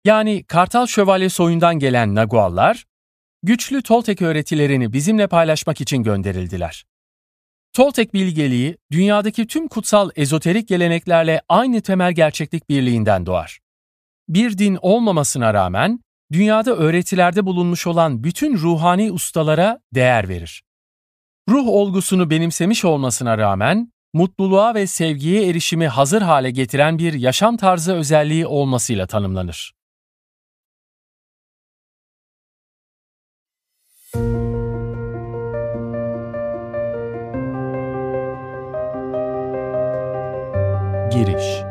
Yani Kartal Şövalye soyundan gelen Naguallar, güçlü Toltek öğretilerini bizimle paylaşmak için gönderildiler. Toltek bilgeliği, dünyadaki tüm kutsal ezoterik geleneklerle aynı temel gerçeklik birliğinden doğar. Bir din olmamasına rağmen, dünyada öğretilerde bulunmuş olan bütün ruhani ustalara değer verir. Ruh olgusunu benimsemiş olmasına rağmen, mutluluğa ve sevgiye erişimi hazır hale getiren bir yaşam tarzı özelliği olmasıyla tanımlanır. Giriş.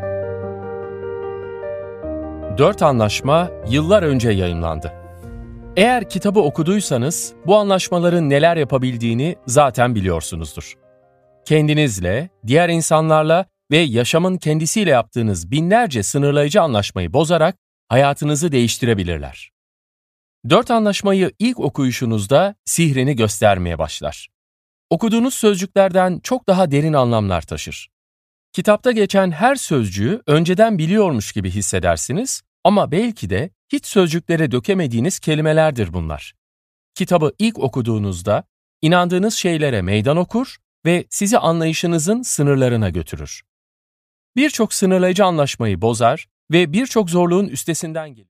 4 anlaşma yıllar önce yayımlandı. Eğer kitabı okuduysanız bu anlaşmaların neler yapabildiğini zaten biliyorsunuzdur. Kendinizle, diğer insanlarla ve yaşamın kendisiyle yaptığınız binlerce sınırlayıcı anlaşmayı bozarak hayatınızı değiştirebilirler. 4 anlaşmayı ilk okuyuşunuzda sihrini göstermeye başlar. Okuduğunuz sözcüklerden çok daha derin anlamlar taşır. Kitapta geçen her sözcüğü önceden biliyormuş gibi hissedersiniz ama belki de hiç sözcüklere dökemediğiniz kelimelerdir bunlar. Kitabı ilk okuduğunuzda inandığınız şeylere meydan okur ve sizi anlayışınızın sınırlarına götürür. Birçok sınırlayıcı anlaşmayı bozar ve birçok zorluğun üstesinden gelir.